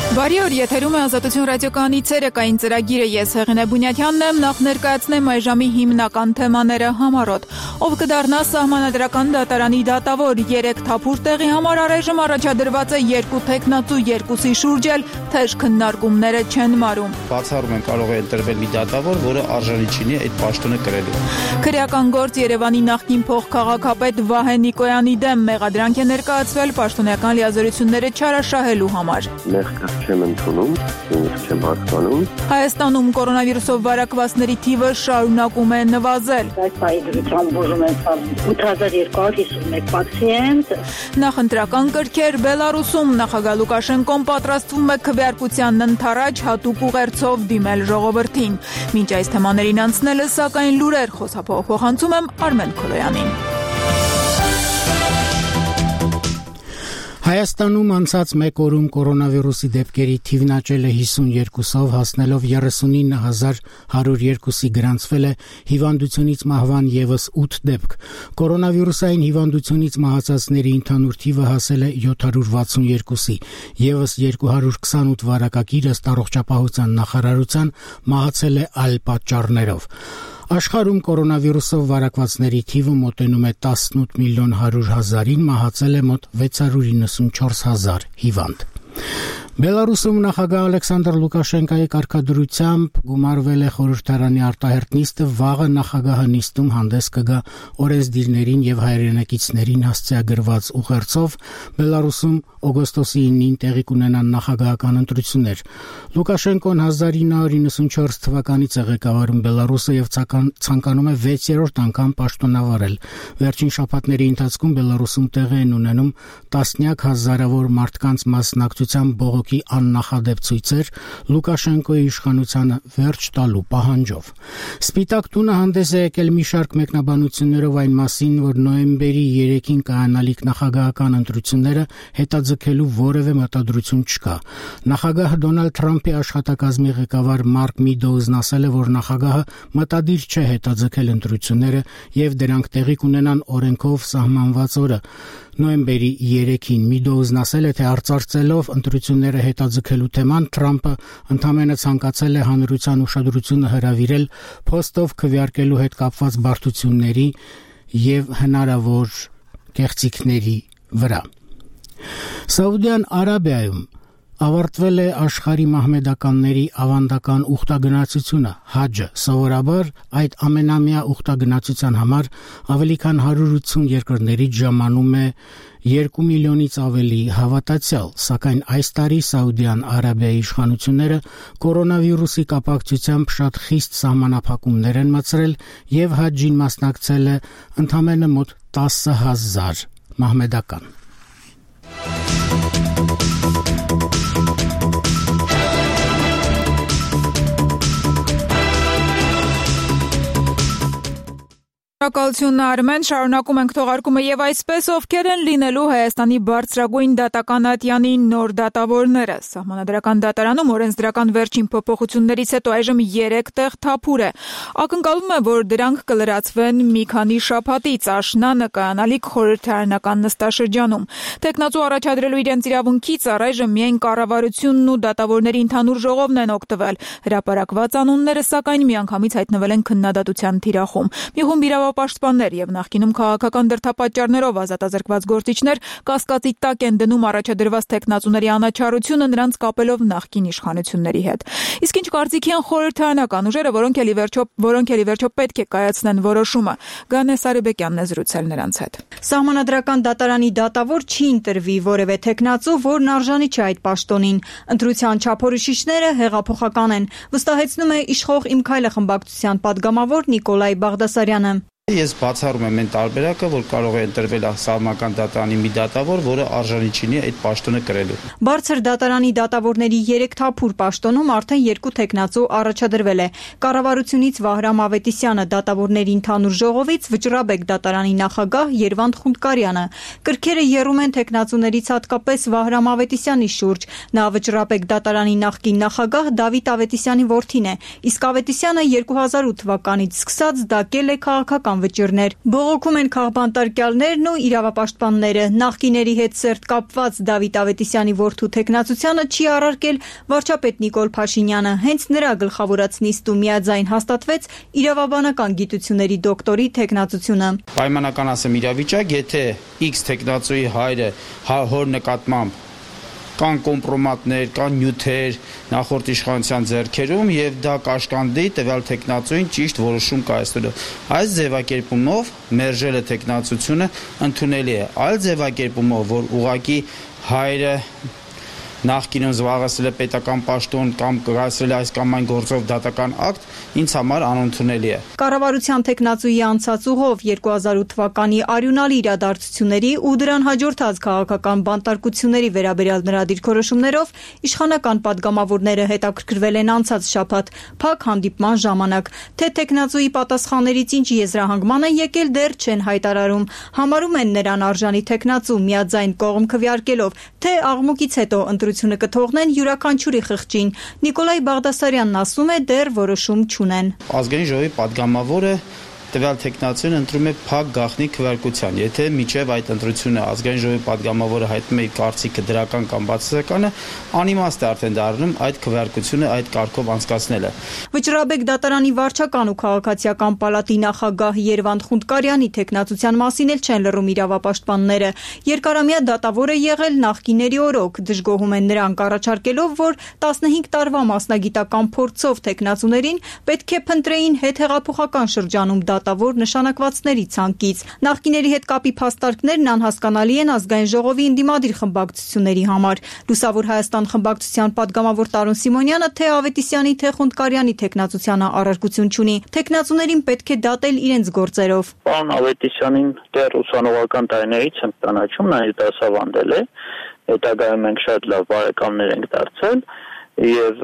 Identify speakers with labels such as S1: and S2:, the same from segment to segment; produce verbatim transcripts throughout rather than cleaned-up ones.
S1: Բարի օր, եթերում է Ազատություն ռադիոկայանի ցերեկային ծրագիրը, ես Հեղինե Բունյաթյանն եմ, նախ ներկայացնեմ այժմի հիմնական թեմաները համառոտ։ Ով կդառնա Սահմանադրական դատարանի դատավոր, երեք թափուր տեղի համար առայժմ առաջադրված է երկու թեկնածու, երկուսի շուրջ էլ թեժ քննարկումները չեն մարում։
S2: Բացառում են կարող է ընտրվել մի դատավոր, որը արժանի չունի այդ պաշտոնը կրելու։
S1: Քրեական գործ Երևանի նախկին փոխքաղաքապետ Վահե Նիկոյանի դեմ մեղադրանք է ներկայացվել պաշտոնական լիազորությունները չարաշահելու համար։
S3: Չեմ ընդունում, չեմ հասկանում։
S1: Հայաստանում կորոնավիրուսով վարակվածների թիվը շարունակում է նվազել։
S4: Այս պահի դրությամբ բուժում են ութ հազար երկու հարյուր հիսունմեկ պացիենտ։
S1: Նախընտրական կրքեր Բելարուսում նախագահ Լուկաշենկոն պատրաստվում է քվեարկության ընթരാճ հատուկ ուղերձով դիմել ժողովրդին։ Մինչ այս թեմաներին անցնելը, սակայն լուրեր խոսափող փոխանցում եմ Արմեն Քոլոյանին։
S5: Հայաստանում անցած մեկ օրում կորոնավիրուսի դեպքերի թիվն աճել է հիսունյոթով, հասնելով երեսունինը հազար հարյուր երկուսի, գրանցվել է հիվանդությունից մահվան ևս ութ դեպք։ Կորոնավիրուսային հիվանդությունից մահացածների ընդհանուր թիվը հասել է յոթ հարյուր վաթսունյոթի, ևս երկու հարյուր քսանութ վարակագիր ըստ առողջապահության նախարարության մահացել է այլ պատճառներով։ Աշխարհում կորոնավիրուսով վարակվածների թիվը մոտենում է տասնութ միլիոն հարյուր հազարին, մահացել է մոտ վեց հարյուր իննսունչորս հազար հիվանդ։ Բելարուսում նախագահ Ալեքսանդր Լուկաշենկոյի կարգադրությամբ գումարվել է խորհրդարանի արտահերթ նիստը, վաղը նախագահը նիստում հանդես կգա օրենսդիրներին եւ հայրենակիցներին հասցեագրված ուղերձով։ Բելարուսում օգոստոսի ինին տեղի կունենան նախագահական ընտրություններ։ Լուկաշենկոն հազար ինը հարյուր իննսունչորս թվականից է ղեկավարում Բելարուսը եւ ցանկանում է վեցերորդ անգամ պաշտոնավարել։ Վերջին շաբաթների ընթացքում Բելարուսում տեղի են ունենում տասնյակ հազարավոր մարդկանց մասնակցությամբ բողոքի աննախադեպ ցույցեր Լուկաշենկոյի իշխանությանը վերջ տալու պահանջով։ Սպիտակ տունը հանդես է եկել մի շարք մեկնաբանություններով այն մասին, որ նոյեմբերի երեքին կայանալիք նախագահական ընտրությունները հետաձգելու որևէ մտադրություն չկա։ Նախագահ Դոնալդ Թրամփի աշխատակազմի ղեկավար Մարկ Միդոուզն ասել է, որ նախագահը մտադիր չէ հետաձգել ընտրությունները եւ դրանք տեղի կունենան օրենքով սահմանված օրը։ Նոյեմբերի երեքին Միդոուզն ասել է, թե արծարծելով ընտրությունները հետաձգելու թեման, Թրամփը ընդամենը ցանկացել է հանրության ուշադրությունը հրավիրել փոստով քվեարկելու հետ կապված բարդությունների եւ հնարավոր կեղծիքների վրա։ Սաուդյան Արաբիայում ավարտվել է աշխարհի մահմեդականների ավանդական ուխտագնացությունը հաջը։ Սովորաբար այդ ամենամյա ուխտագնացության համար ավելի քան հարյուր ութսուն երկրներից ժամանում է երկու միլիոնից ավելի հավատացյալ, սակայն այս տարի Սաուդյան Արաբիայի իշխանությունները կորոնավիրուսի կապակցությամբ շատ խիստ սահմանափակումներ են մտցրել եւ հաջին մասնակցել է ընդամենը մոտ տասը հազար մահմեդական։
S1: Շնորհակալություն Արմեն, շարունակում ենք թողարկումը եւ այսպես ովքեր են լինելու Հայաստանի բարձրագույն դատական ատյանի նոր դատավորները։ Սահմանադրական դատարանում օրենսդրական վերջին փոփոխություններից հետո այժմ երեք տեղ թափուր է։ Ակնկալվում է, որ դրանք կլրացվեն մի քանի շաբաթից, աշնանը կայանալիք խորհրդարանական նստաշրջանում։ Տեխնացու առաջադրելու իրենց իրավունքից առայժմ միայն կառավարությունն ու դատավորների ընդհանուր ժողովն են օգտվել։ Հրապարակված անունները սակայն միանգամից հայտնվել են քննադատության թիրախում։ Մի խումբ իրավապաշտպաններ եւ նախկինում քաղաքական դրդապատճառներով ազատազրկված գործիչներ կասկածի տակ են դնում առաջադրված տեխնացուների անաչառությունը նրանց կապելով նախկին իշխանությունների հետ։ Իսկ ինչ կարծիքի են խորհրդարանական ուժերը, որոնք էլի վերջո որոնք էլի վերջո պետք է կայացնեն որոշումը։ Գանե Սարիբեկյանն է զրուցել նրանց հետ։
S6: Սահմանադրական դատարանի դատավոր չի ընտրվի որևէ տեխնացու, որն արժանի չէ այդ պաշտոնին։ Ընտրության չափորոշիչները հեղափոխական են, վստահեցնում է իշխող Իմ քայլը խմբակցության падգամավոր Նիկոլայ Բաղդասարյանը։
S2: Ես բացառում եմ այն տարբերակը, որ կարող է ընտրվել Սահմանադրական դատարանի մի դատավոր, որը արժանի չունի այդ պաշտոնը կրելու։
S6: Բարձր դատարանի դատավորների երեք թափուր պաշտոնում արդեն երկու տեխնացու առաջադրվել է։ Կառավարությունից Վահրամ Ավետիսյանը, դատավորների ընդհանուր ժողովից Վճռաբեկ դատարանի նախագահ Երվանդ Խունդկարյանը։ Կրքերը եռում են տեխնացուներից հատկապես Վահրամ Ավետիսյանի շուրջ։ Նա Վճռաբեկ դատարանի նախկին նախագահ Դավիթ Ավետիսյանի որդին է, իսկ Ավետիսյանը երկու հազար ութ թվականից սկսած դակել է քաղաքական վճիռներ։ Բողոքում են քաղբանտարկյալներն ու իրավապաշտպանները։ Նախկիների հետ սերտ կապված Դավիթ Ավետիսյանի որդու թեկնածությանը չի առարկել վարչապետ Նիկոլ Փաշինյանը։ Հենց նրա գլխավորած նիստում միաձայն հաստատվեց իրավաբանական գիտությունների դոկտորի թեկնածությունը։
S2: Պայմանական ասեմ իրավիճակ, եթե X թեկնածուի հայրը հոր նկատմամբ կան կոմպրոմատներ, կան նյութեր նախորդ իշխանության ձեռքերում եւ դա կաշկանդի տվյալ թեկնածուին ճիշտ որոշում կայացնելու։ Այս ձևակերպումով մերժելը թեկնածությունը ընդունելի է։ Այլ ձևակերպումով, որ ուղղակի հայրը նախկինում զբաղեցրել է պետական պաշտոն կամ կայացրել է այս կամ այն գործով դատական ակտ, ինձ համար անընդունելի է։
S6: Կառավարության թեկնածուի անցած ուղով երկու հազար ութ թվականի արյունալի իրադարձությունների ու դրան հաջորդած քաղաքական բանտարկությունների վերաբերյալ նրա դիրքորոշումներով իշխանական падգամավորները հետաքրքրվել են անցած շաբաթ փակ հանդիպման ժամանակ, թե թեկնածուի պատասխաններից ինչ եզրահանգման են եկել դեռ չեն հայտարարում։ Համարում են նրան արժանի թեկնածու միաձայն կողմ քվեարկելով, թե աղմուկից հետո ընտրությունը կթողնեն յուրաքանչյուրի խղճին։ Նիկոլայ Բաղդասարյանն ասում է դեռ որոշում չունեն։
S2: Ազգային ժողովի падգամավորը տվյալ թեկնածուին ընտրում է փակ գաղտնի քվեարկության։ Եթե միջև այդ ընտրությունը ազգային ժողովի падգամավորը հայտնում է կարծիքը դրական կամ բացասականը, անիմաստ է արդեն դառնում այդ քվեարկությունը այդ կարգով անցկացնելը։
S6: Վճռաբեկ դատարանի վարչական ու քաղաքացիական պալատի նախագահ Երվանդ Խունդկարյանի թեկնածության մասին էլ չեն լռում իրավապաշտպանները։ Երկարամյա դատավոր է եղել նախկիների օրոք, դժգոհում են նրանք առաջարկելով, որ տասնհինգ տարվա մասնագիտական փորձով թեկնածուներին պետք է փնտրեին հետհեղափոխական շրջանում դատավոր նշանակվածների ցանկից։ Նախկիների հետ կապի փաստարկներն անհասկանալի են ազգային ժողովի ընդդիմադիր խմբակցությունների համար։ Լուսավոր Հայաստան խմբակցության падգամավոր Տարոն Սիմոնյանը թե Ավետիսյանի, թե Խունդկարյանի թեկնածությանը առարկություն չունի։ Թեկնածուներին պետք է դատել իրենց գործերով։
S7: Պարոն Ավետիսյանին դեռ ուսանողական տարիներից եմ ճանաչում, նա դասավանդել է, հետագայում մենք շատ լավ բարեկամներ ենք դարձել եւ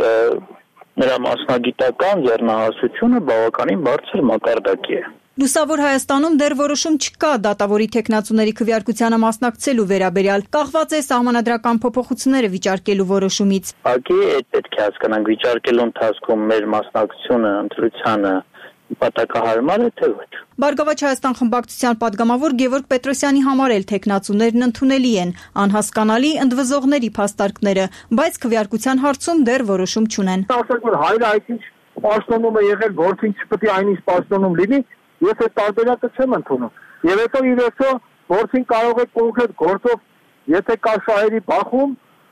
S7: նրա մասնագիտական ձեռնահասությունը բավականին բարձր մակարդակի է։
S6: Լուսավոր Հայաստանում դեռ որոշում չկա դատավորի թեկնածուների քվեարկությանը մասնակցելու վերաբերյալ, կախված է սահմանադրական փոփոխությունները վիճարկելու որոշումից։
S7: Ակի այդ պետք է հասկանանք վիճարկելու ընթացքում մեր մասնակցությունը ընտրությանը պատակահարմար է թե ոչ։
S6: Բարգավաճ Հայաստան խմբակցության падգամավոր Գևորգ Պետրոսյանի համար էլ թեկնածուներն ընդունելի են, անհասկանալի ընդվզողների փաստարկները, բայց քվեարկության հարցում դեռ որոշում չունեն։
S8: Ասենք որ հայրը այսինչ պաշտոնում է եղել, որդին չպետք է այնինչ պաշտոնում լինի, ես այդ տարբերակը չեմ ընդունում։ Եվ հետո ի վերջո որդին կարող է կոնկրետ գործով, եթե կա շահերի բախում,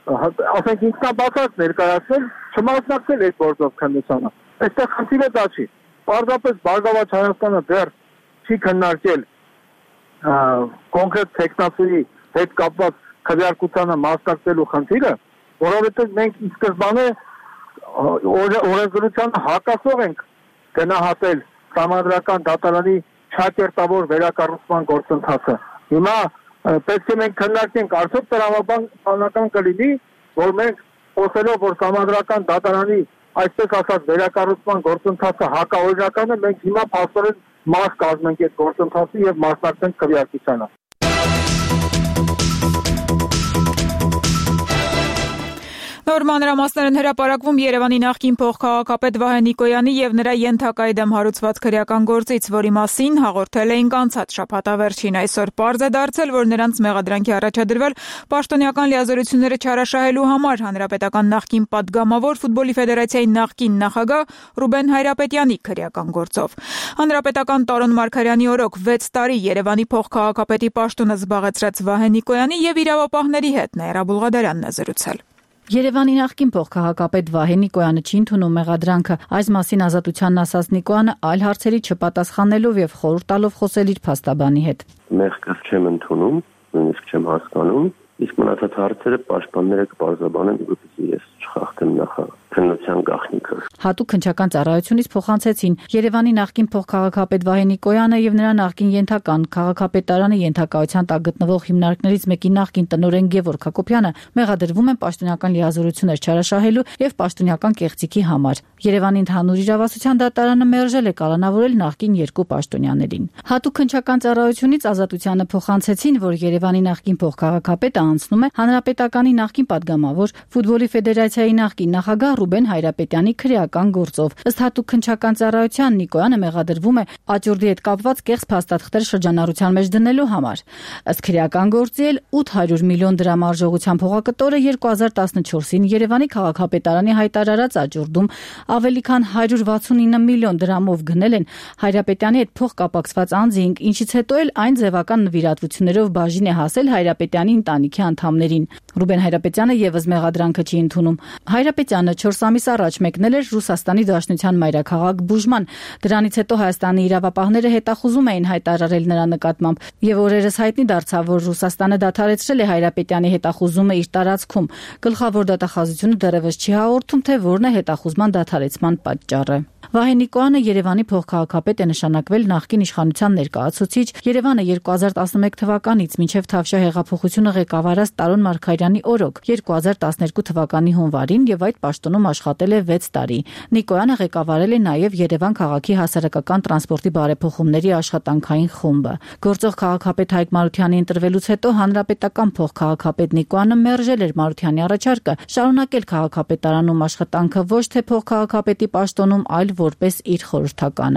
S8: ասենք ինքնաբացած ներկայացնել, չմասնակցել այդ գործով քննությանը։ Այստեղ խնդիրը դա չի։ Պարզապես Բարգավաճ Հայաստանը դեռ չի քննարկել կոնկրետ տեխնացուի հետ կապված քվեարկությանը մասնակցելու խնդիրը, որովհետև մենք ի սկզբանե օրենսդրությանը հակասող ենք գնահատել համադրական դատարանի չակերտավոր վերակառուցման գործընթացը։ Հիմա պետք է մենք քննարկենք, արդյոք տրամաբանական կլինի, որ մենք խոսելով, որ համադրական դատարանի այսպես ասած վերակառուցման գործընթացը հակաօրինական է, մենք հիմա փաստորեն մաս կազմենք այդ գործընթացի եւ մասնակցենք քվեարկությանը։
S1: Նոր մանրամասներ են հրապարակվում Երևանի նախկին փոխքաղաքապետ Վահե Նիկոյանի եւ նրա ենթակայի դեմ հարուցված քրեական գործից, որի մասին հաղորդել էինք անցած շաբաթավերջին։ Այսօր պարզ է դարձել, որ նրանց մեղադրանքի առաջադրվել պաշտոնյական լիազորությունները չարաշահելու համար հանրապետական նախկին падգամավոր, ֆուտբոլի ֆեդերացիայի նախկին նախագահ Ռուբեն Հայրապետյանի քրեական գործով։ Հանրապետական Տարոն Մարգարյանի օրոք վեց տարի Երևանի փոխքաղաքապետի պաշտոնը զբաղեցրած Վահե Նիկոյանի եւ իրավապահների հետ Նաիրա Բուլղադարյանն է զրուցել։
S9: Երևանի նախկին փոխքաղաքապետ Վահե Նիկոյանը չի ընդունում մեղադրանքը։ Այս մասին ազատությանն ասած Նիկոյանը այլ հարցերի չպատասխանելով եւ խորհուրդ տալով խոսել իր փաստաբանի հետ։
S3: Մեղքը չեմ ընդունում, նույնիսկ չեմ հասկանում, իսկ մնացած հարցերը պաշտպանները կբարձրաբանեն, որպեսզի ես չխախտեմ նախաքննության գաղտնիքը։
S9: Հատուկ քննչական ծառայությունից փոխանցեցին Երևանի նախկին փոխքաղաքապետ Վահե Նիկոյանը եւ նրա նախկին ենթական քաղաքապետարանի ենթակայության տակ գտնվող հիմնարկներից մեկի նախկին տնօրեն Գևորգ Հակոբյանը մեղադրվում են պաշտոնյական լիազորություններ չարաշահելու եւ պաշտոնյական կեղծիքի համար։ Երևանի ընդհանուր իրավասության դատարանը մերժել է կալանավորել նախկին երկու պաշտոնյաներին։ Հատուկ քննչական ծառայությունից ազատությանը փոխանցեցին, որ Երևանի նախկին փոխքաղաքապետը անցնում է հանրապետականի նախկին падգամավոր, ֆուտբոլի ֆեդերացիայի նախկին նախագահ Ռուբեն Հայրապետյանի քրեական գործով։ Ըստ հատուկ քննչական ծառայության Նիկոյանը մեղադրվում է աճուրդի հետ կապված կեղծ փաստաթղթեր շրջանառության մեջ դնելու համար։ Ըստ քրեական գործի էլ ութ հարյուր միլիոն դրամ արժողության փողակտորը երկու հազար տասնչորսին Երևանի քաղաքապետարանի հայտարարած աճուրդում ավելի քան հարյուր վաթսունինը միլիոն դրամով գնել են Հայրապետյանի հետ փող կապակցված անձինք, ինչից հետո էլ այն ձևական նվիրատվություններով բաժին է հասել Հայրապետյանի ընտանիքի անդամներին։ Ռուբեն Հայրապետյանը եւս մեղադրանքը չի ընդունում։ Հայրապետյանը չորս ամիս առաջ մեկնել էր Ռուսաստանի Դաշնության մայրաքաղաք Բուժման։ Դրանից հետո Հայաստանի իրավապահները հետախուզում էին հայտարարել նրա նկատմամբ, եւ օրերս հայտնի դարձավ, որ Ռուսաստանը դադարեցրել է Հայրապետյանի հետախուզումը իր տարածքում։ Գլխավոր դատախազությունը դեռևս չի հաղորդում, թե որն է հետախուզման դադարեցման պատճառը։ Վահե Նիկոյանը Երևանի փոխքաղաքապետ է նշանակվել նախկին իշխանության ներկայացուցիչ Երևանը երկու հազար տասնմեկ թվականից մինչև Թավշյա հեղափոխությունը ղեկավարած Տարոն Մարգարյանի օրոք երկու հազար տասներկու թվականի հունվարին եւ այդ պաշտոնում աշխատել է վեց տարի։ Նիկոյանը ղեկավարել է նաեւ Երևան քաղաքի հասարակական տրանսպորտի բարեփոխումների աշխատանքային խումբը։ Գործող քաղաքապետ Հայկ Մարությանի ընտրվելուց հետո հանրապետական փոխքաղաքապետ Նիկոյանը մերժել էր Մարությանի առաջարկը շարունակել քաղաքապետարանում աշխատանքը ոչ թե փոխքաղաքապետի պաշտոնում, այլ որպես իր խորհրդականը։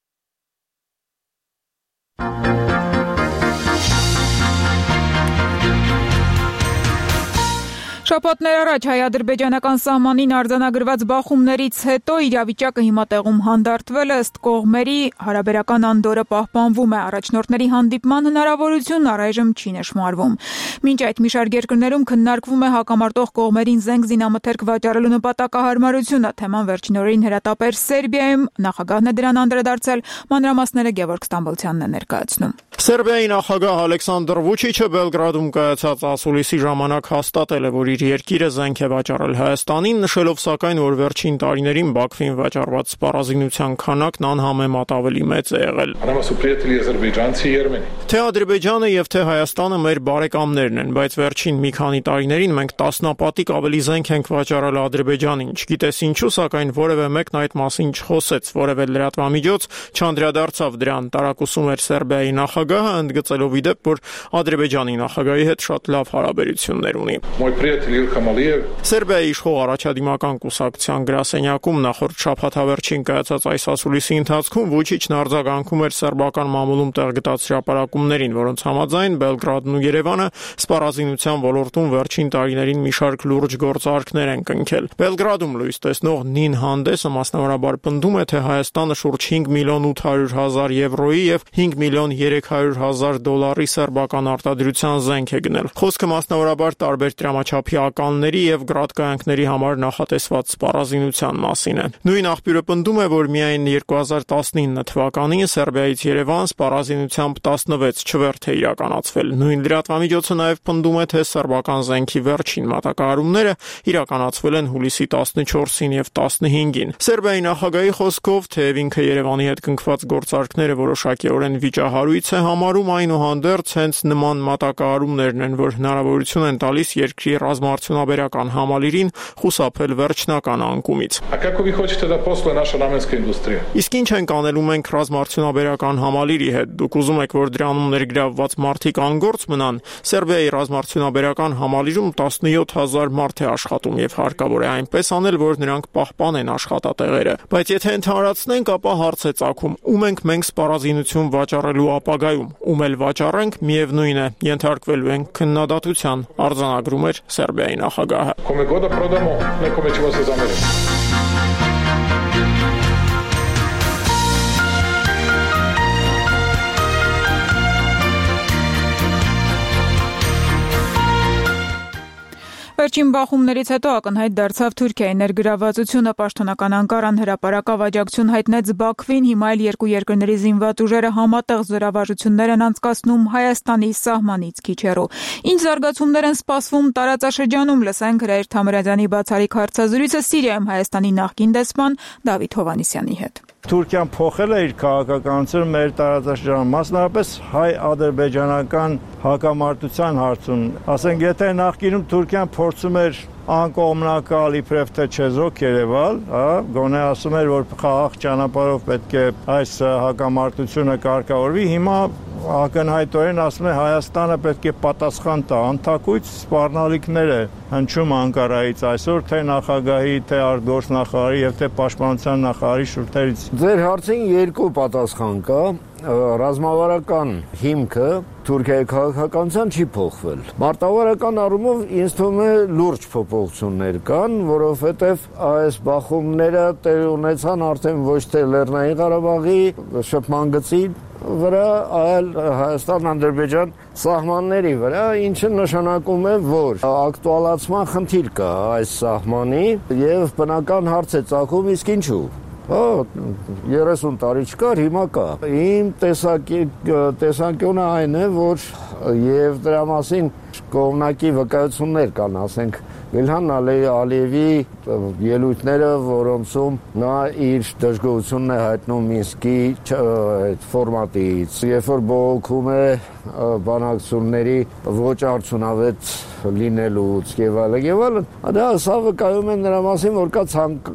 S1: Շաբաթներ առաջ հայ-ադրբեջանական սահմանին արձանագրված բախումներից հետո իրավիճակը հիմա տեղում հանդարտվել է, ըստ կողմերի հարաբերական անդորը պահպանվում է, առաջնորդների հանդիպման հնարավորությունն առայժմ չի նշմարվում։ Մինչ այդ մի շարք երկրներում քննարկվում է հակամարտող կողմերին զենք զինամթերք վաճառելու նպատակահարմարությունը, թեման վերջին օրերին հրատապ էր Սերբիայում, նախագահն է դրան անդրադարձել, մանրամասները Գևորգ Ստամբոլցյանն է ներկայացնում։
S10: Սերբիայի նախագահ Ալեքսանդր Վուչիչը Բելգրադում կայացած ասուլիսի ժամանակ հաստատել է, որ իր երկիրը զենք է վաճառել Հայաստանին, նշելով սակայն, որ վերջին տարիներին Բաքվին վաճառված սպառազինության քանակն անհամեմատ ավելի մեծ է եղել։ Թե Ադրբեջանը եւ թե Հայաստանը մեր բարեկամներն են, բայց վերջին մի քանի տարիներին մենք տասնապատիկ ավելի զենք ենք վաճառել Ադրբեջանին։ Չգիտես ինչու, սակայն որևէ մեկն այդ մասին չխոսեց, որևէ լրատվամիջոց չանդրադարձավ դրան, տարակուսում էր Սերբիայի նախագահը, ընդգծելով ի դեպ, որ Ադրբեջանի նախագահի հետ շատ լավ հարաբերություններ ունի։ Սերբիայի իշխող առաջադիմական կուսակցության գրասենյակում նախորդ շաբաթավերջին կայացած այս ասուլիսի ընթացքում Վուչիչն արձագանքում էր սերբական մամուլում տեղ գտած հրապարակումներին, որոնց համաձայն Բելգրադն ու Երևանը սպառազինության ոլորտում վերջին տարիներին մի շարք լուրջ գործարքներ են կնքել։ Բելգրադում լույս տեսնող նին հանդեսը մասնավորաբար պնդում է, թե Հայաստանը շուրջ հինգ միլիոն ութ հարյուր հազար եվրոյի եւ հինգ միլիոն երեք հարյուր հազար դոլարի սերբական արտադրության զենք է գնել։ Խոսքը մասնավորաբար տարբեր տրամաչափի ականների եւ գրադկայանքների համար նախատեսված սպառազինության մասին է։ Նույն աղբյուրը պնդում է, որ միայն երկու հազար տասնինը թվականին Սերբիայից Երևան սպառազինությամբ տասնվեց չվերթ է իրականացվել։ Նույն լրատվամիջոցը նաեւ պնդում է, թե սերբական զենքի վերջին մատակարարումները իրականացվել են հուլիսի տասնչորսին եւ տասնհինգին։ Սերբիայի նախագահի խոսքով, թեև ինքը Երևանի հետ կնքված գործարքները որոշակիորեն վիճահարույց է համարում, այնուհանդերձ հենց նման մատակարարումներն են, որ հնարավորություն են տալիս երկրի ռազմաարդյունաբերական համալիրին խուսափել վերջնական անկումից։ Իսկ ինչ ենք անելու մենք ռազմաարդյունաբերական համալիրի հետ։ Դուք ուզում եք, որ դրանում ներգրավված մարդիկ անգործ մնան։ Սերբիայի ռազմաարդյունաբերական համալիրում տասնյոթ հազար մարդ է աշխատում եւ հարկավոր է այնպես անել, որ նրանք պահպանեն աշխատատեղերը։ Բայց եթե ընդհանրացնենք, ապա հարց է ծագում. ում ենք մենք սպառազինություն վաճառելու ապագայում, ում էլ վաճառենք, միևնույն է, ենթարկվելու ենք քննադատության, արձանագրում էր Սերբիայի նախագահը։
S1: Վերջին բախումներից հետո ակնհայտ դարձավ Թուրքիայի ներգրավվածությունը, պաշտոնական Անկարան հրապարակավ աջակցություն հայտնեց Բաքվին, հիմա էլ երկու երկրների զինված ուժերը համատեղ զորավարժություններ են անցկացնում Հայաստանի սահմանից քիչ հեռու։ Ինչ զարգացումներ են սպասվում տարածաշրջանում, լսենք Հրայր Թամրազյանի բացառիկ հարցազրույցը Սիրիայում Հայաստանի նախկին դեսպան Դավիթ Հովհաննիսյանի հետ։
S8: Թուրքիան փոխել է իր քաղաքականությունը մեր տարածաշրջանում, մասնավորապես հայ-ադրբեջանական հակամարտության հարցում։ Ասենք, եթե նախկինում Թուրքիան փորձում էր անկողմնակալ իբրև թե չեզոք Երևալ, հա, գոնե ասում էր, որ խաղաղ ճանապարհով պետք է այս հակամարտությունը կարգավորվի, հիմա ակնհայտորեն ասում է Հայաստանը պետք է պատասխան տա, անթակույց սպառնալիքներ է հնչում Անկարայից այսօր, թե նախագահի, թե արտգործնախարարի եւ թե պաշտպանության նախարարի շուրթերից։
S11: Ձեր հարցին երկու պատասխան կա։ Ռազմավարական հիմքը Թուրքիայի քաղաքականության չի փոխվել։ Մարտավարական առումով ինձ թվում է լուրջ փոփոխություններ կան, որովհետև այս բախումները տեղ ունեցան արդեն ոչ թե Լեռնային Ղարաբաղի շփման գծի վրա, այլ Հայաստան-Ադրբեջան սահմանների վրա, ինչը նշանակում է, որ ակտուալացման խնդիր կա այս սահմանի եւ բնական հարց է ծագում, իսկ ինչու։ երեսուն տարի չկար, հիմա կա։ Իմ տեսանկյունը այն է, որ եւ դրա մասին կողմնակի վկայություններ կան, ասենք Իլհան Ալիևի ելույթները, որոնցում նա իր դժգոհությունն է հայտնում Մինսկի ֆորմատից, երբ որ բողոքում է բանակցությունների ոչ արդյունավետ լինելուց եւ այլն եւ այլն, դա սա վկայում է նրա մասին, որ կա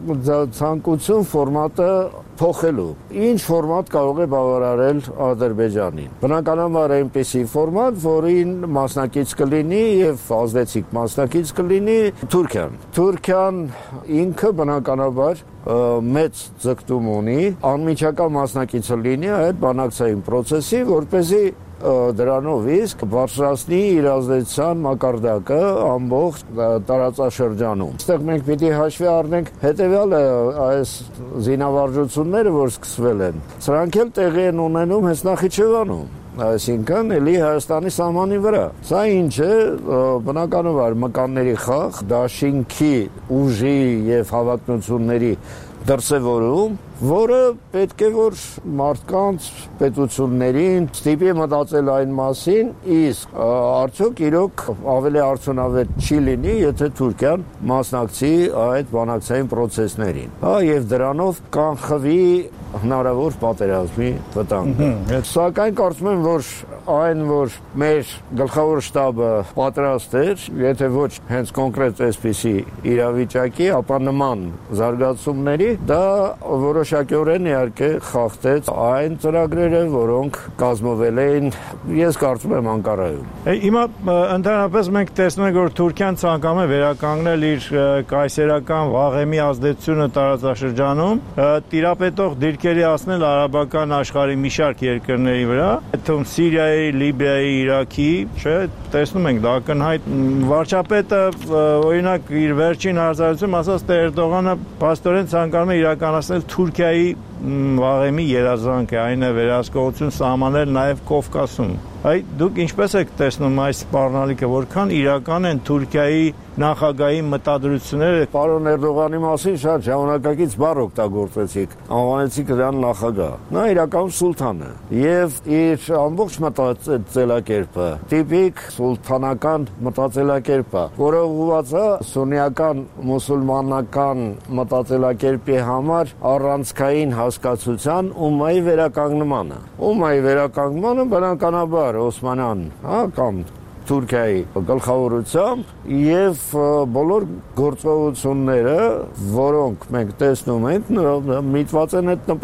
S11: ցանկություն ֆորմատը փոխելու։ Ինչ ֆորմատ կարող է բավարարել Ադրբեջանին։ Բնականաբար այնպիսի ֆորմատ, որին մասնակից կլինի եւ ազդեցիկ մասնակից կլինի Թուրքիան։ Թուրքիան ինքը բնականաբար մեծ ձգտում ունի անմիջական մասնակիցը լինի այդ բանակցային process-ի, որպեսզի դրանով իսկ բարձրացնի իր ազդեցության մակարդակը ամբողջ տարածաշրջանում։ Այստեղ մենք պիտի հաշվի առնենք հետևյալը, այս զինավարժությունները, որ սկսվել են, սրանք էլ տեղի են ունենում հենց Նախիջևանում, այսինքն էլի Հայաստանի սահմանի վրա։ Սա ինչ է, բնականաբար մկանների խաղ, դաշինքի ուժի եւ հավակնությունների դրսևորում, որը պետք է որ մարդկանց պետություններին ստիպի մտածել այն մասին, իսկ արդյոք իրոք ավելի արդյունավետ չի լինի, եթե Թուրքիան մասնակցի այդ բանակցային process-ներին, հա, եւ դրանով կանխվի հնարավոր պատերազմի վտանգը։ Սակայն կարծում եմ, որ այն, որ մեր գլխավոր շտաբը պատրաստ էր, եթե ոչ հենց կոնկրետ այսպիսի իրավիճակի, ապա նման զարգացումների, դա որոշակիորեն իհարկե խախտեց այն ծրագրերը, որոնք կազմվել էին, ես կարծում եմ Անկարայում։
S8: Հիմա ընդհանրապես մենք տեսնում ենք, որ Թուրքիան ցանկանում է վերականգնել իր կայսերական վաղեմի ազդեցությունը տարածաշրջանում, տիրապետող դիրքերի ասնել արաբական աշխարհի մի շարք երկրների վրա, այդտեղ Սիրիայի, Լիբիայի, Իրաքի, չէ, տեսնում ենք դա ակնհայտ վարչապետը օրինակ իր վերջին հարցազրույցում ասաց, թե Էրդողանը փաստորեն ցանկանում է իրականացնել Թուրքիայի վաղեմի երազանքը, այն է վերահսկողություն սահմանել նաև Կովկասում։ Այ դուք ինչպես եք տեսնում այս սպառնալիքը, որքան իրական են Թուրքիայի նախագահի մտադրությունները։
S11: Պարոն Էրդողանի մասին շատ ժամանակակից բառ օգտագործեցիք, անվանեցիք նրան նախագահ։ Նա իրականում սուլթան է եւ իր ամբողջ մտածելակերպը տիպիկ սուլթանական մտածելակերպ է, որը ուղղված է սուննիական մուսուլմանական մտածելակերպի համար առանցքային հասկացության Ումմայի վերականգնմանը։ Ումմայի վերականգնմանը բնականաբար Օսմանյան, հա, կամ Թուրքիայի գլխավորությամբ եւ բոլոր գործողությունները, որոնք մենք տեսնում ենք, միտված են այդ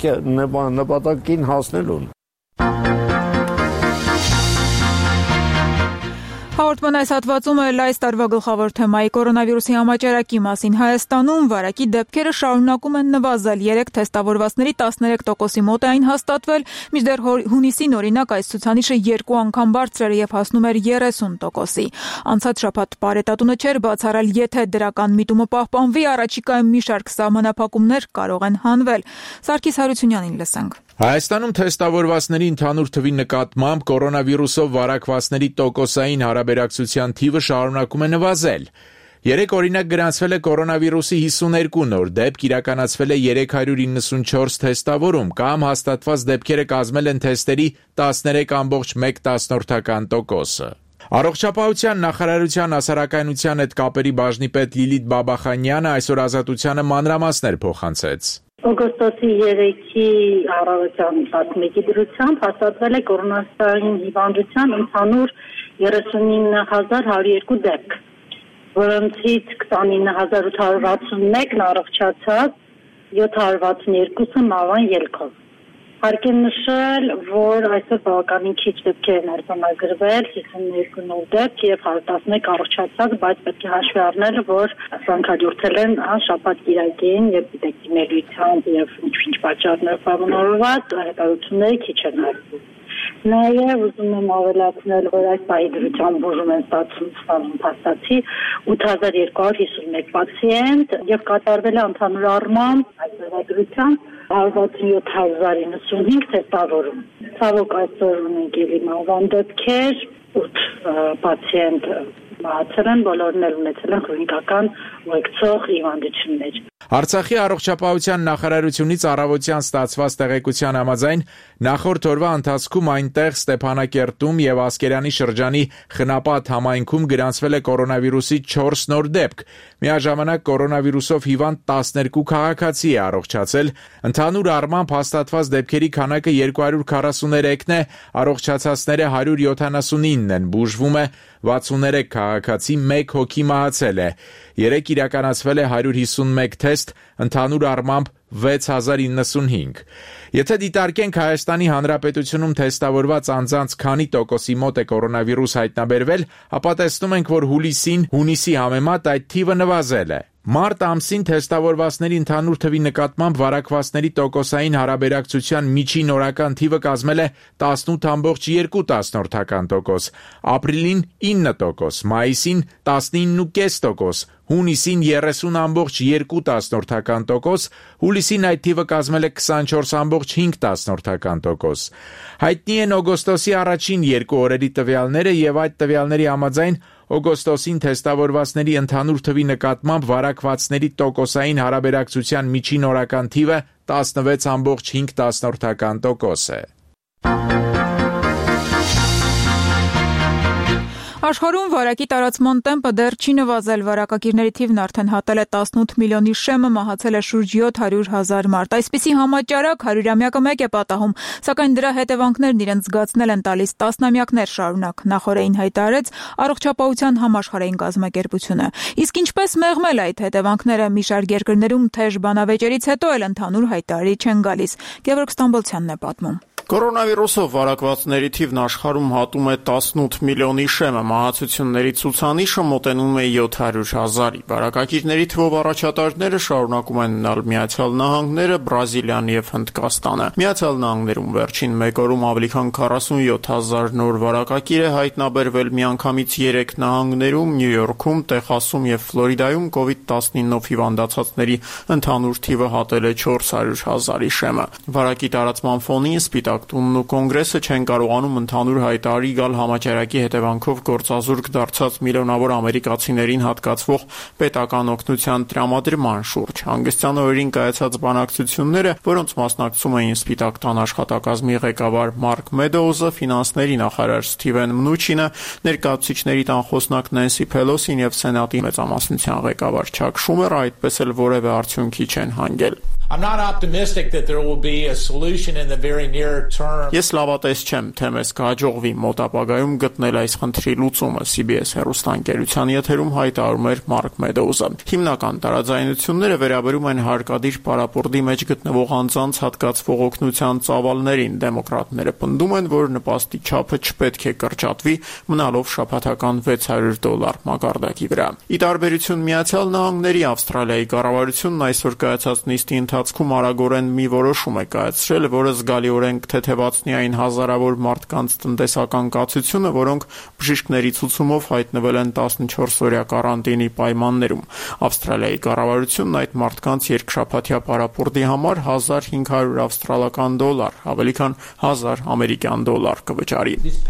S11: նպատակին հասնելուն։
S1: Հաղորդման այս հատվածում էլ այս տարվա գլխավոր թեմայի կորոնավիրուսի համաճարակի մասին Հայաստանում վարակի դեպքերը շարունակում են նվազել։ Երեք թեստավորվածների տասներեք տոկոսի մոտ է այն հաստատվել, մինչդեռ հունիսին օրինակ այս ցուցանիշը երկու անգամ բարձր էր եւ հասնում էր երեսուն տոկոսի։ Անցած շաբաթ Պարետատունը չէր բացառել, եթե դրական միտումը պահպանվի, առաջիկայում մի շարք սահմանափակումներ կարող են հանվել։ Սարգիս Հարությունյանին լսենք։
S12: Հայաստանում թեստավորվածների ընդհանուր թվի նկատմամբ կորոնավիրուսով վարակվածների տոկոսային հարաբերակցության թիվը շարունակում է նվազել։ Երեք օրինակ գրանցվել է կորոնավիրուսի հիսուներկու նոր դեպք, իրականացվել է երեք հարյուր իննսունչորս թեստավորում, կամ հաստատված դեպքերը կազմել են թեստերի տասներեք կόμμα մեկ տոկոսը։ Առողջապահության նախարարության հասարակայնության հետ կապերի բաժնի պետ Լիլիթ Բաբախանյանը այսօր Ազատությանը մանրամասներ փոխանցեց։
S4: Օգոստոսի երեքի առավոտյան տասնմեկի դրությամբ հաստատվել է կորոնավիրուսային հիվանդության ընդհանուր երեսունինը հազար հարյուր երկու դեպք, որոնցից քսանինը հազար ութ հարյուր վաթսունմեկն առողջացած, յոթ հարյուր վաթսունյոթը մահվան ելքով։ Հարկ է նշել, որ այսօր բավականին քիչ դեպքեր են արձանագրվել, հիսուններկու նոր դեպք եւ տասնմեկ առողջացած, բայց պետք է հաշվի առնել, որ սրանք հաջորդել են շաբաթ կիրակին եւ դեպքերությամբ եւ ինչ-ինչ պատճառներով բավարարված հետազոտությունները քիչ են արվում։ Նաև ուզում եմ ավելացնել, որ այս պահի դրությամբ բուժում են ստացվում փաստացի ութ հազար երկու հարյուր հիսունմեկ պացիենտ եւ կատարվել է ընդհանուր առմամբ այս դրությամբ հարյուր վաթսունյոթ հազար իննսունհինգ թեստավորում։ Ցավոք այսօր ունենք ելի մահվան դեպքեր, ութ պացիենտ մահացել են, բոլորն էլ ունեցել են քրոնիկական ուղեկցող հիվանդություններ։
S12: Արցախի առողջապահության նախարարությունից առավոտյան ստացված տեղեկության համաձայն նախորդ օրվա ընթացքում այնտեղ Ստեփանակերտում եւ Ասկերանի շրջանի Խնապատ համայնքում գրանցվել է կորոնավիրուսի չորս նոր դեպք։ Միաժամանակ կորոնավիրուսով հիվանդ տասներկու քաղաքացի է առողջացել։ Ընդհանուր առմամբ հաստատված դեպքերի քանակը երկու հարյուր քառասուներեքն է, առողջացածները հարյուր յոթանասունինն են, բուժվում է վաթսուներեք քաղաքացի, մեկ հոգի մահացել է։ Երեկ իրականացվել է հարյուր հիսունմեկ թեստ, ընդհանուր առմամբ վեց հազար իննսունհինգ։ Եթե դիտարկենք Հայաստանի Հանրապետությունում թեստավորված անձանց քանի տոկոսի մոտ է կորոնավիրուս հայտնաբերվել, ապա տեսնում ենք, որ հուլիսին հունիսի համեմատ այդ թիվը նվազել է։ Մարտ ամսին թեստավորվածների ընդհանուր թվի նկատմամբ վարակվածների տոկոսային հարաբերակցության միջին օրական թիվը կազմել է տասնութ ամբողջ երկու տոկոս, ապրիլին ինը տոկոս, մայիսին տասնինը կես տոկոս, հունիսին երեսուն ամբողջ երկու տոկոս, հուլիսին այդ թիվը կազմել է քսանչորս ամբողջ հինգ տոկոս։ Հայտնի են օգոստոսի առաջին երկու օրերի տվյալները եւ այդ տվյալների համաձայն օգոստոսին թեստավորվածների ընդհանուր թվի նկատմամբ վարակվածների տոկոսային հարաբերակցության միջին օրական թիվը տասնվեց ամբողջ հինգ տոկոս է։
S1: Աշխարհում վարակի տարածման տեմպը դեռ չի նվազել, վարակակիրների թիվն արդեն հատել է տասնութ միլիոնի շեմը, մահացել է շուրջ յոթ հարյուր հազար մարդ։ Այսպիսի համաճարակ հարյուրամյակը մեկ է պատահում, սակայն դրա հետևանքներն իրենց զգացնել են տալիս տասնամյակներ շարունակ, նախորդին հայտարարեց Առողջապահության համաշխարհային կազմակերպությունը։ Իսկ ինչպես մեղմել այդ հետևանքները, մի շարք երկրներում թեժ բանավեճերից հետո էլ ընդհանուր հայտարարի չեն գալիս։ Գևորգ Ստամբոլցյանն է պատմում։
S10: Կորոնավիրուսով վարակվածների թիվն աշխարհում հատում է տասնութ միլիոնի շեմը, մահացությունների ցուցանիշը մոտենում է յոթ հարյուր հազարի։ Վարակակիրների թվով առաջատարները շարունակում են մնալ Միացյալ Նահանգները, Բրազիլիան եւ Հնդկաստանը։ Միացյալ Նահանգներում վերջին մեկ օրում ավելի քան քառասունյոթ հազար նոր վարակակիր է հայտնաբերվել, միանգամից երեք նահանգներում՝ Նյու Յորքում, Տեխասում եւ Ֆլորիդայում կովիդ տասնինով հիվանդացածների ընդհանուր թիվը հատել է չորս հարյուր հազարի շեմը։ Վարակի տարածման ֆոնին Սպիտակ Տունն ու Կոնգրեսը չեն կարողանում ընդհանուր հայտարարի գալ համաճարակի հետևանքով գործազուրկ դարձած միլիոնավոր ամերիկացիներին հատկացվող պետական օգնության տրամադրման շուրջ։ Հանգստյան օրերին կայացած բանակցությունները, որոնց մասնակցում էին Սպիտակ տան աշխատակազմի ղեկավար Մարկ Մեդոուզը, ֆինանսների նախարար Սթիվեն Մնուչինը, ներկայացուցիչների տան խոսնակ Նենսի Փելոսին եւ Սենատի մեծամասնության ղեկավար Չակ Շումերը այդպես էլ որևէ արդյունքի չեն հանգել։
S13: I'm not optimistic that there will be a solution in the very near term.
S10: Ես լավատես չեմ, թե մեզ կհաջողվի մոտ ապագայում գտնել այս խնդրի լուծումը, C B S հեռուստաընկերության եթերում հայտարարում էր Մարկ Մեդոուզը։ Հիմնական տարաձայնությունները վերաբերում են հարկադիր պարապորտի մեջ գտնվող անձանց հատկացվող օգնության ծավալներին։ Դեմոկրատները պնդում են, որ նպաստի չափը չպետք է կրճատվի, մնալով շաբաթական վեց հարյուր դոլար մակարդակի վրա։ Ի տարբերություն Միացյալ Նահանգների, Ավստրալիայի կառավարությունն այսօր կայացած նիստի ընթացքում արագորեն մի որոշում է կայացրել, որը զգալիորեն կթեթևացնի այն հազարավոր մարդկանց տնտեսական կացությունը, որոնք բժիշկների ցուցումով հայտնվել են տասնչորս օրյա կարանտինի պայմաններում։ Ավստրալիայի կառավարությունն այդ մարդկանց երկշաբաթյա պարապորտի համար հազար հինգ հարյուր ավստրալական դոլար, ավելի քան հազար ամերիկյան դոլար կվճարի։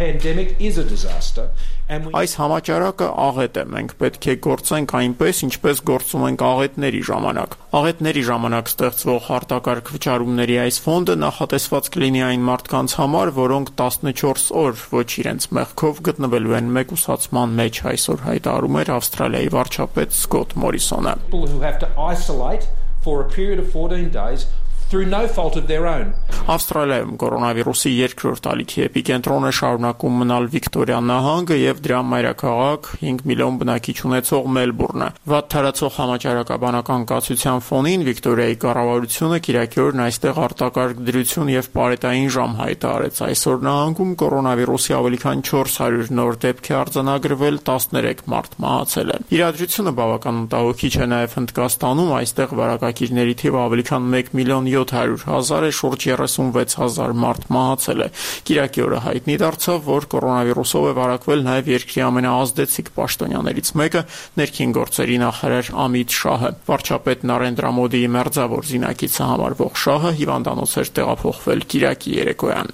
S10: Այս համաճարակը աղետ է, մենք պետք է գործենք այնպես, ինչպես գործում ենք աղետների ժամանակ։ Աղետների ժամանակ ստեղծվող հարտակարգ վճարումների այս ֆոնդը նախատեսված կլինի այն մարդկանց համար, որոնք տասնչորս օր ոչ իրենց մեղքով գտնվելու են մեկուսացման մեջ, այսօր հայտարարում էր Ավստրալիայի վարչապետ Սկոտ Մորիսոնը։
S13: through no fault of their own.
S10: Ավստրալիայում կորոնավիրուսի երկրորդ ալիքի էպիկենտրոնը շարունակում մնալ Վիկտորիա նահանգը եւ դրա մայրաքաղաք հինգ միլիոն բնակիչ ունեցող Մելբուրնը։ Վատ թարացող համաճարակաբանական կացության ֆոնին Վիկտորիայի կառավարությունը կիրակի օրն այստեղ արտակարգ դրություն եւ պարետային ժամ հայտարարեց։ Այսօր նահանգում կորոնավիրուսի ավելի քան չորս հարյուր նոր դեպք է արձանագրվել, տասներեք մարդ մահացել է։ Իրադրությունը բավականին տաղոքի չէ նաեւ Հնդկաստանում, այստեղ վարակակիրների թիվը ավելի քան մեկ միլիոն յոթ հարյուր հազար է, շուրջ երեսունվեց հազար մարդ մահացել է։ Կիրակի օրը հայտնի դարձավ, որ կորոնավիրուսով է վարակվել նաեւ երկրի ամենաազդեցիկ պաշտոնյաներից մեկը, ներքին գործերի նախարար Ամիտ Շահը։ Վարչապետ Նարենդրա Մոդիի մերձավոր զինակիցը համարվող Շահը հիվանդանոց էր տեղափոխվել կիրակի երեկոյան։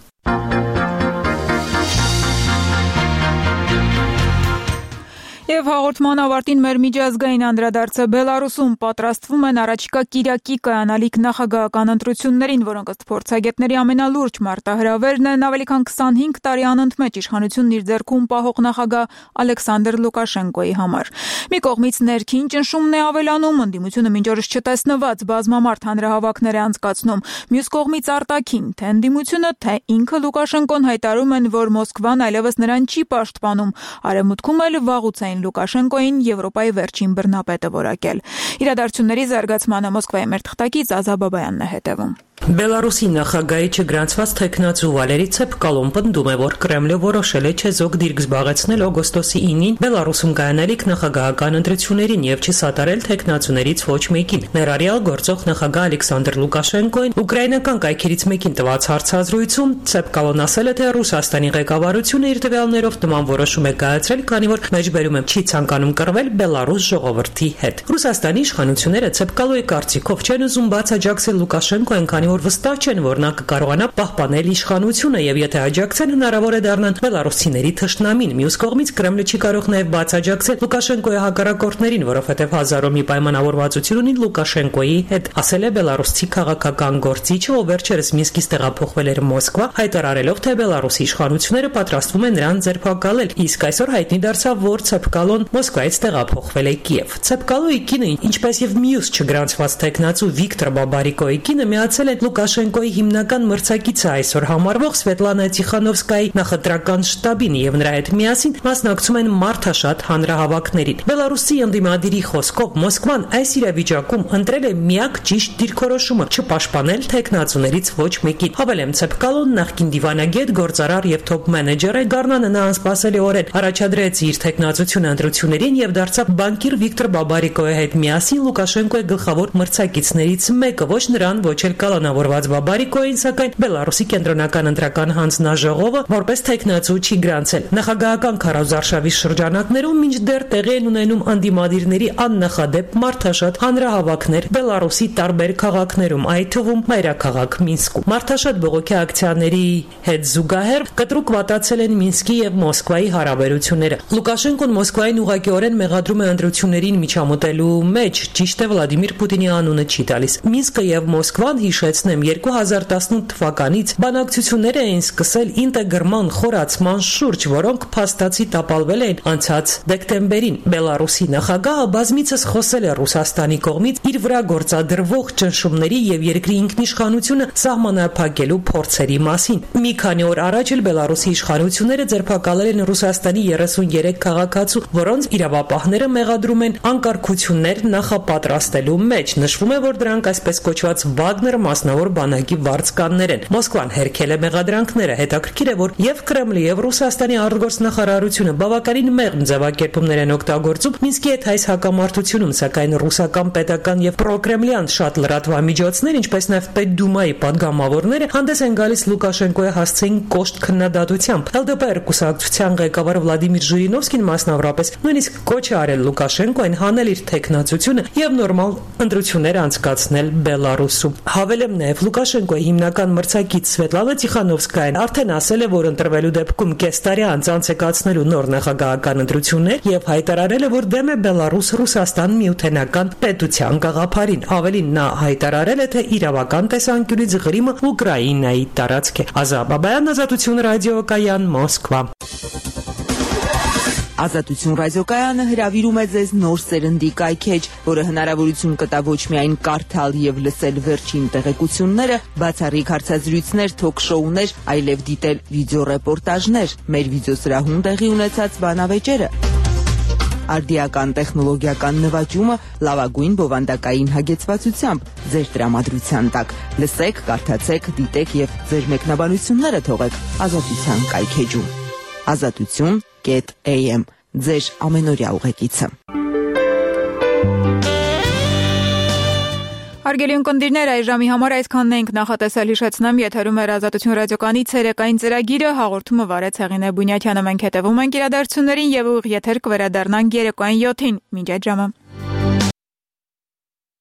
S1: Եվ հաղորդման ավարտին մեր միջազգային անդրադարձը Բելարուսում պատրաստվում են առաջիկա կիրակի կայանալիք նախագահական ընտրություններին, որոնք ըստ փորձագետների ամենալուրջ մարտահրավերն են ավելի քան քսանհինգ տարի անընդմեջ իշխանությունն իր ձեռքում պահող նախագահ Ալեքսանդր Լուկաշենկոյի համար։ Մի կողմից ներքին ճնշումն է ավելանում, ընդդիմությունը մինչ օրս չտեսնված բազմամարդ հանրահավաքներ է անցկացնում, մյուս կողմից արտաքին, թե ընդդիմությունը, թե ինքը Լուկաշենկոն հայտարարում են, որ Մոսկվան այլևս նրան չի պաշտպանում, արևմուտքում էլ վաղուց Լուկաշենկոին Եվրոպայի վերջին բռնապետը որակել։ Իրադարձությունների զարգացմանը Մոսկվայի մեր թղթակից Ազա Բաբայանն է հետևում։
S14: Բելարուսի նախագահի չգրանցված թեկնածու Վալերի Ցեպկալոն պնդում է, որ Կրեմլը որոշել է չեզոք դիրք զբաղեցնել օգոստոսի ինին Բելարուսում կայանալիք նախագահական ընտրություններին եւ չսատարել թեկնածուներից ոչ մեկին։ Ներառյալ գործող նախագահ Ալեքսանդր Լուկաշենկոին ուկրաինական կայքերից մեկին տված հարցազրույցում Ցեպկալոն ասել է, թե Ռուսաստանի ղեկավարությունը իր տվյալներով նման որոշում է կայացրել, քանի որ մեջբերում է չի ցանկանում կռվել Բելարուս ժողովրդի հետ։ Ռուսաստանի իշխանությունները Ցեպկալոյի կարծիքով չեն ուզում բացաջակցել Լուկաշենկոին, քանի որ վստահ չեն, որ նա կկարողանա պահպանել իշխանությունը եւ եթե աջակցեն, հնարավոր է դառնան բելարուսիների թշնամին։ Մյուս կողմից Կրեմլը չի կարող նաեւ բացաջակցել Լուկաշենկոյի հակառակորդներին, որովհետեւ հազարով մի պայմանավորվածություն ունի Լուկաշենկոյի հետ, ասել է բելարուսցի քաղաքական գործիչը, ով վերջերս Մինսկից տեղափոխվել էր Մոսկվա, հայտարարելով, թե Բելարուսի իշխանությունները պատրաստվում են նրան ձերբակալել։ Իսկ այսօր հայտնի դարձավ, որ Ցեպկալոն Մոսկվայից տեղափոխվել է Կիև։ Ցեպկալոյի կինը, ինչպես եւ մյուս չգրանցված տեխնացու Վիկտոր Բաբարիկոյի կինը միացել է Լուկաշենկոյի հիմնական մրցակիցը այսօր համարվող Սվետլանա Տիխանովսկայի նախընտրական շտաբին եւ նրա հետ միասին մասնակցում են մարդաշատ հանրահավաքներին։ Բելարուսի ընդդիմադիրի խոսքով Մոսկվան այս իրավիճակում ընտրել է միակ ճիշտ դիրքորոշումը՝ չպաշտպանել տեխնացուներից ոչ մեկին։ Հավելեմ, Ցեպկալոն նախկին դիվանագետ, գործարար եւ թոփ մենեջեր է, Գառնանը նա անսպասելիորեն առաջադրեց իր տեխնացությունը ընտրություններին եւ դարձավ բանկիր Վիկտոր Բաբարիկոյի հետ միասին Լուկաշենկոյի գլխավոր մրցակիցներից մեկը։ Ոչ նրան, ոչ էլ կալանավորված Բաբարիկոյին, սակայն Բելարուսի կենտրոնական ընտրական հանձնաժողովը որպես տեխնացու չի գրանցել։ Նախագահական քարոզարշավի շրջանակներում մինչդեռ տեղի են ունենում անդիմադիրների աննախադեպ մարդաշատ հանրահավաքներ Բելարուսի տարբեր քաղաքներում, այդ թվում մայրաքաղաք Մինսկում։ Մարդաշատ բողոքի ակցիաների հետ զուգահեռ կտրուկ վատացել են Մինսկի եւ Մոսկվայի հարաբերությունները։ Լուկաշենկոն Մոսկվային ուղղակիորեն մեղադրում է ընտրություններին միջամտելու մեջ, ճիշտ է Վլադիմիր Պուտինի անունը չի տալիս։ Մինսկը եւ Մոսկվան, հիշեցնեմ, երկու հազար տասնութ թվականից բանակցություններ էին սկսել ինտեգրման խորացման շուրջ, որոնք փաստացի տապալվել էին անցած դեկտեմբերին։ Բելարուսի նախագահը բազմիցս խոսել է Ռուսաստանի կողմից իր վրա գործադրվող ճնշումների եւ երկրի ինքնիշխանությունը սահմանափակելու փորձերի մասին։ Մի քանի օր առաջ էլ Բելարուսի իշխանությունները ձերբակալել են Ռուսաստանի երեսուներեք քաղաքացու, որոնց իրավապահները մեղադրում են անկարգություններ նախապատրաստելու մեջ։ Նշվում է, որ դրանք այսպես կոչված Վագներ մասնավոր բանակի վարձկաններ են։ Մոսկվան հերքել է մեղադրանքները։ Հետաքրքիր է, որ եւ Կրեմլը եւ Ռուսաստանի արտգործնախարարությունը բավականին մեղմ ձևակերպումներ են օգտագործում Մինսկի հետ այս հակամարտությունում, սակայն ռուսական պետական եւ պրոկրեմլյան շատ լրատվամիջոցներ, ինչպես նաեւ Պետդումայի падգամավորները հանդես են գալիս Լուկաշենկոյի հասցեին կոշտ քննադատությամբ։ Էլ դե պե er կուսակցության ղեկավար Վլադիմիր Ժիրինովսկին մասնավորապես նույնիսկ կոչ է արել Լուկաշենկոին հանել իր տեխնացությունը եւ նորմալ ընտրություններ անցկացնել Բելարուսում։ Հավելեմ նաեւ Լուկաշենկոյի հիմնական մրցակից Սվետլանա Տիխանովսկայան արդեն ասել է, որ ընտրվելու դեպքում կես տարի անց անցկացնելու նոր նախագահական ընտրություններ եւ հայտարարել է, որ դեմ է Բելարուս-Ռուսաստան միութենական պետության գաղափարին։ Ավելին նա հայտարարել է, թե իրավական տեսանկյունից Ղրիմը Ուկրաինայի տարածք է։ Ազա Բաբայան, Ազատություն ռադիոկայան, Մոսկվա։
S15: Ազատություն ռադիոկայանը հրավիրում է ձեզ նոր սերնդի կայքեջ, որը հնարավորություն կտա ոչ միայն կարդալ եւ լսել վերջին տեղեկությունները, բացառիկ հարցազրույցներ, թոք-շոուներ, այլև դիտել վիդեոռեպորտաժներ, մեր վիդեոսրահում տեղի ունեցած բանավեճերը, արդիական տեխնոլոգիական նվաճումը լավագույն բովանդակային հագեցվածությամբ ձեր տրամադրության տակ։ Լսեք, կարդացեք, դիտեք եւ ձեր մեկնաբանությունները թողեք Ազատության կայքեջում։ Ազատություն am ձեր ամենօրյա ուղեկիցը։
S1: Հարգելի ունկնդիրներ, այս ժամի համար այսքանն ենք նախատեսել, հիշեցնեմ, եթերում էր Ազատություն ռադիոկայանի ցերեկային ծրագիրը, հաղորդումը վարեց Հեղինե Բունյաթյանը, մենք հետևում ենք իրադարձություններին եւ ուղիղ եթեր կվերադառնանք երեկոյան յոթին։ Մինչ այդ ժամը։